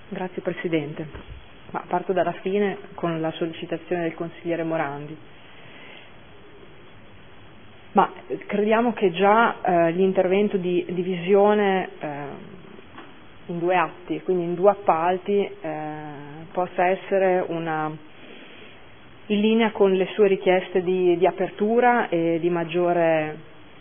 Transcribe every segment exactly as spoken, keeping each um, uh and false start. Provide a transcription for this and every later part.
Grazie Presidente. Ma parto dalla fine con la sollecitazione del consigliere Morandi. Ma crediamo che già eh, l'intervento di divisione eh, in due atti, quindi in due appalti, eh, possa essere una, in linea con le sue richieste di, di apertura e di maggiore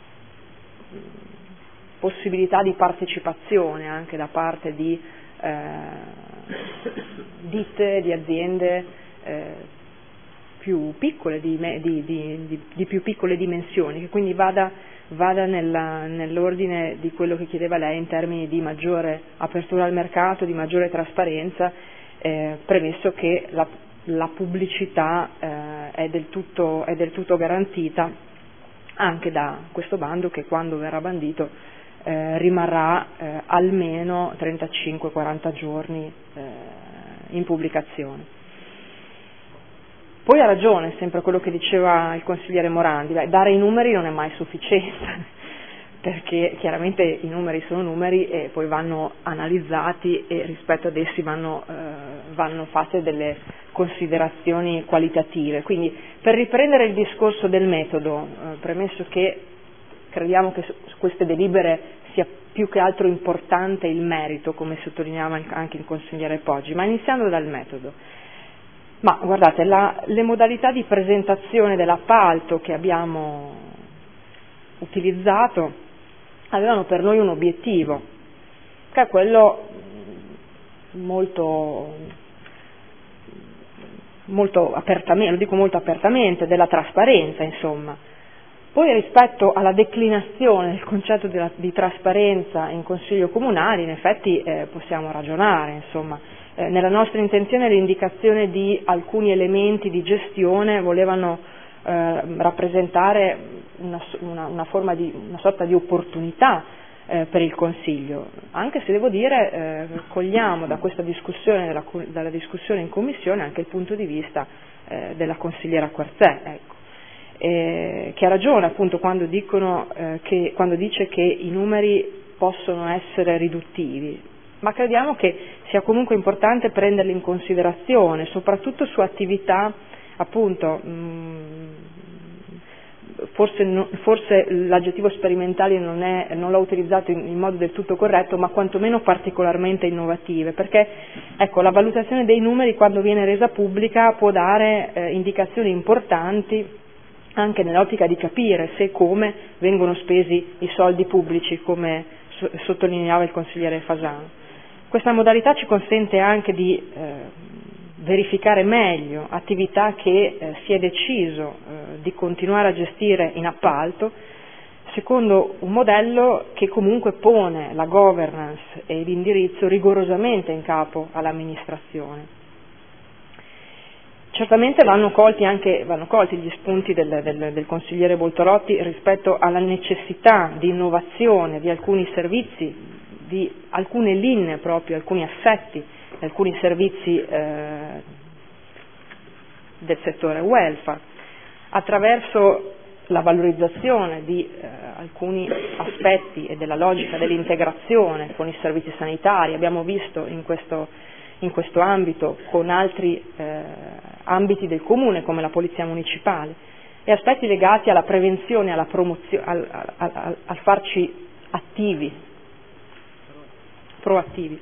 possibilità di partecipazione anche da parte di eh, ditte, di aziende eh, più piccole, di, di, di, di, di più piccole dimensioni, che quindi vada, vada nella, nell'ordine di quello che chiedeva lei in termini di maggiore apertura al mercato, di maggiore trasparenza, eh, premesso che la, la pubblicità eh, è, del tutto, è del tutto garantita anche da questo bando che quando verrà bandito eh, rimarrà eh, almeno trentacinque quaranta giorni eh, in pubblicazione. Poi ha ragione sempre quello che diceva il consigliere Morandi, beh, dare i numeri non è mai sufficiente, perché chiaramente i numeri sono numeri e poi vanno analizzati e rispetto ad essi vanno, eh, vanno fatte delle considerazioni qualitative. Quindi per riprendere il discorso del metodo, eh, premesso che crediamo che su queste delibere sia più che altro importante il merito, come sottolineava anche il consigliere Poggi, ma iniziando dal metodo. Ma guardate, la, le modalità di presentazione dell'appalto che abbiamo utilizzato avevano per noi un obiettivo, che è quello molto, molto apertamente, lo dico molto apertamente, della trasparenza, insomma. Poi rispetto alla declinazione del concetto di, di trasparenza in Consiglio Comunale, in effetti eh, possiamo ragionare, insomma. Eh, nella nostra intenzione l'indicazione di alcuni elementi di gestione volevano eh, rappresentare una, una, una forma di, una sorta di opportunità eh, per il Consiglio, anche se devo dire eh, cogliamo da questa discussione, dalla, dalla discussione in Commissione anche il punto di vista eh, della consigliera Quarzè, ecco. Eh, che ha ragione appunto quando, dicono, eh, che, quando dice che i numeri possono essere riduttivi, ma crediamo che sia comunque importante prenderli in considerazione, soprattutto su attività appunto mh, forse, no, forse l'aggettivo sperimentali non, è, non l'ho utilizzato in, in modo del tutto corretto, ma quantomeno particolarmente innovative, perché ecco, la valutazione dei numeri quando viene resa pubblica può dare eh, indicazioni importanti anche nell'ottica di capire se e come vengono spesi i soldi pubblici, come so, sottolineava il consigliere Fasano. Questa modalità ci consente anche di eh, verificare meglio attività che eh, si è deciso eh, di continuare a gestire in appalto, secondo un modello che comunque pone la governance e l'indirizzo rigorosamente in capo all'amministrazione. Certamente vanno colti, anche, vanno colti gli spunti del, del, del consigliere Boltorotti rispetto alla necessità di innovazione di alcuni servizi, di alcune linee proprio, alcuni assetti, alcuni servizi eh, del settore welfare, attraverso la valorizzazione di eh, alcuni aspetti e della logica dell'integrazione con i servizi sanitari. Abbiamo visto in questo, in questo ambito con altri eh, ambiti del comune come la polizia municipale, e aspetti legati alla prevenzione, alla promozione, al, al, al, al farci attivi, proattivi.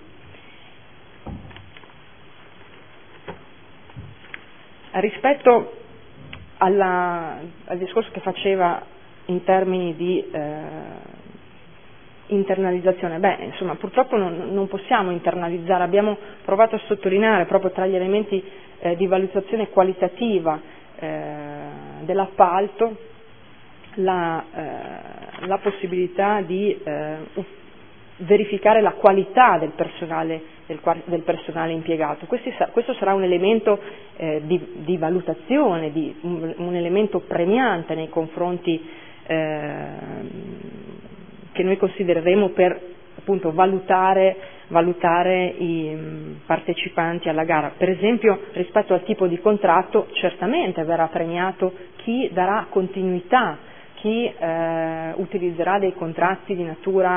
Rispetto alla, al discorso che faceva in termini di eh, internalizzazione, beh, insomma, purtroppo non, non possiamo internalizzare, abbiamo provato a sottolineare proprio tra gli elementi eh, di valutazione qualitativa eh, dell'appalto la, eh, la possibilità di eh, verificare la qualità del personale, del, del personale impiegato. Questi, questo sarà un elemento eh, di, di valutazione, di, un, un elemento premiante nei confronti eh, che noi considereremo per appunto valutare, valutare i partecipanti alla gara. Per esempio rispetto al tipo di contratto certamente verrà premiato chi darà continuità, chi eh, utilizzerà dei contratti di natura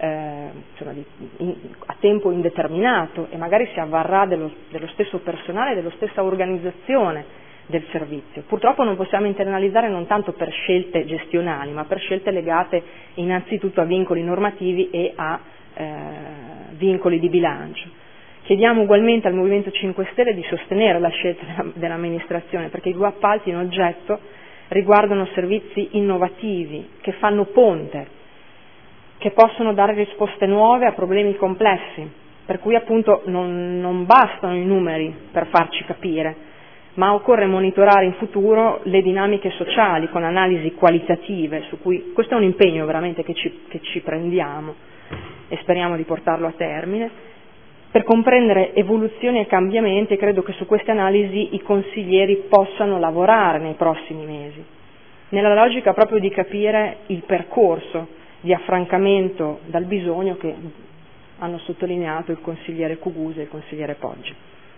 eh, insomma, di, in, a tempo indeterminato, e magari si avvarrà dello, dello stesso personale, dello stessa organizzazione del servizio. Purtroppo non possiamo internalizzare non tanto per scelte gestionali, ma per scelte legate innanzitutto a vincoli normativi e a eh, vincoli di bilancio. Chiediamo ugualmente al Movimento cinque Stelle di sostenere la scelta dell'amministrazione, perché i due appalti in oggetto riguardano servizi innovativi che fanno ponte, che possono dare risposte nuove a problemi complessi, per cui appunto non, non bastano i numeri per farci capire, ma occorre monitorare in futuro le dinamiche sociali con analisi qualitative, su cui questo è un impegno veramente che ci, che ci prendiamo e speriamo di portarlo a termine, per comprendere evoluzioni e cambiamenti, e credo che su queste analisi i consiglieri possano lavorare nei prossimi mesi, nella logica proprio di capire il percorso di affrancamento dal bisogno che hanno sottolineato il consigliere Cugusa e il consigliere Poggi.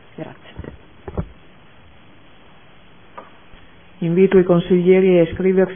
Grazie. Invito i consiglieri a iscriversi